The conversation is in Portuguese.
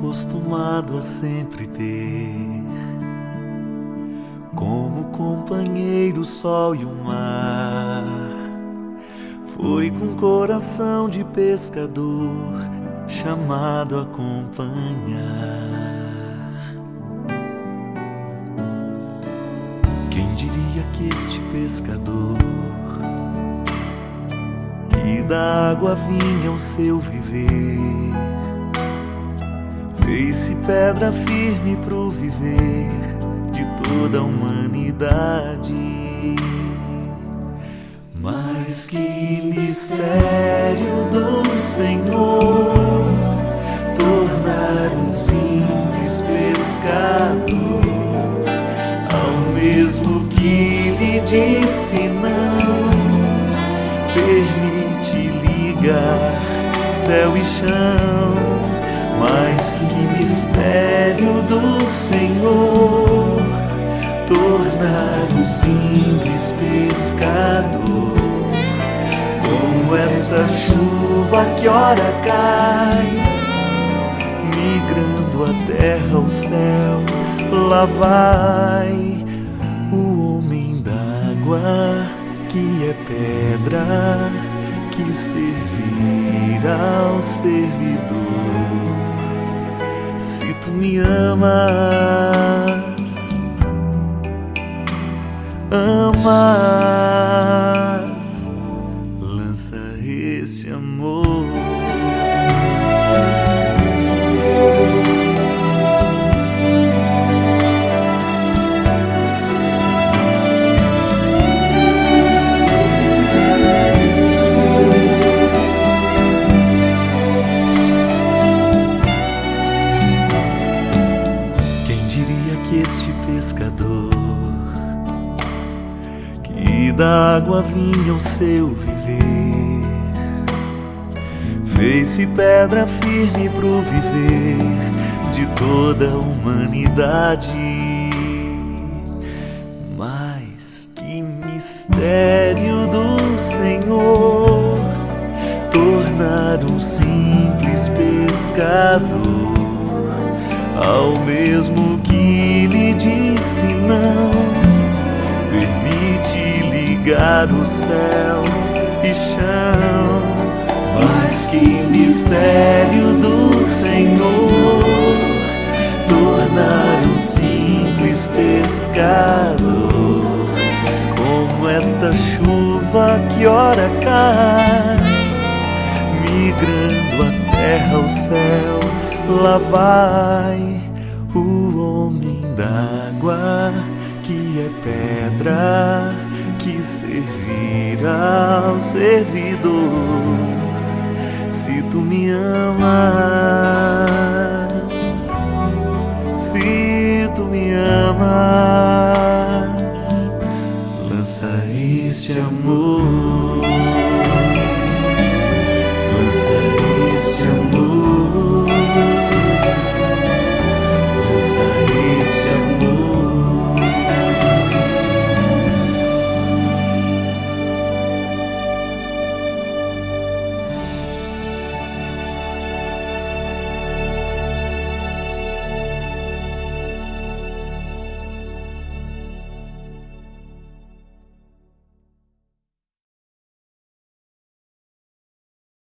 acostumado a sempre ter como companheiro o sol e o mar. Foi com coração de pescador chamado a acompanhar. Quem diria que este pescador, que da água vinha o seu viver, fez-se pedra firme pro viver de toda a humanidade. Mas que mistério do Senhor, tornar um simples pescador, ao mesmo que lhe disse não, permite ligar céu e chão. Mas que mistério do Senhor, tornar um simples pescador, como esta chuva que ora cai, migrando a terra ao céu, lá vai o homem d'água, que é pedra, que servirá ao servidor. Se tu me amas, lança esse amor. Este pescador, que da água vinha o seu viver, fez-se pedra firme pro viver de toda a humanidade. Mas que mistério do Senhor, tornar um simples pescador, ao mesmo que lhe disse não, permite ligar o céu e chão. Mas que mistério do Senhor, tornar um simples pescador, como esta chuva que ora cai, migrando a terra ao céu, lá vai o homem d'água, que é pedra, que servirá ao servidor. Se tu me amas, se tu me amas, lança este amor.